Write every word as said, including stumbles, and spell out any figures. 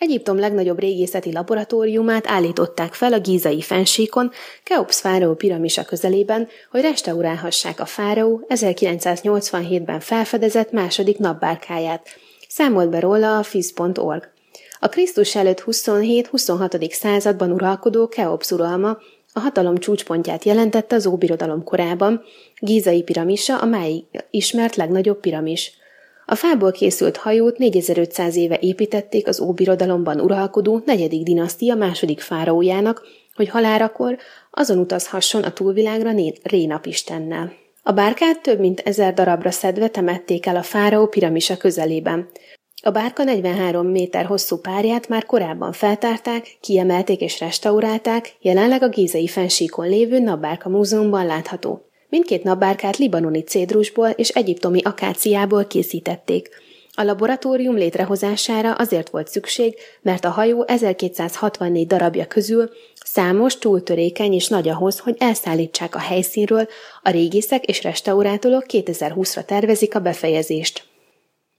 Egyiptom legnagyobb régészeti laboratóriumát állították fel a gízai fennsíkon, Keops fáraó piramisa közelében, hogy restaurálhassák a fáraó ezerkilencszáznyolcvanhétben felfedezett második napbárkáját. Számolt be róla a fiz pont org. A Krisztus előtt huszonhét-huszonhatodik században uralkodó Keops uralma a hatalom csúcspontját jelentette az Óbirodalom korában, gízai piramisa a máig ismert legnagyobb piramis. A fából készült hajót négyezer-ötszáz éve építették az Óbirodalomban uralkodó negyedik dinasztia második fáraójának, hogy halálakor azon utazhasson a túlvilágra Ré napistennel. A bárkát több mint ezer darabra szedve temették el a fáraó piramisa közelében. A bárka negyvenhárom méter hosszú párját már korábban feltárták, kiemelték és restaurálták, jelenleg a gízai fennsíkon lévő Napbárka Múzeumban látható. Mindkét napbárkát libanoni cédrusból és egyiptomi akáciából készítették. A laboratórium létrehozására azért volt szükség, mert a hajó ezerkétszázhatvannégy darabja közül számos, túltörékeny és nagy ahhoz, hogy elszállítsák a helyszínről, a régészek és restaurátorok kétezer-húszra tervezik a befejezést.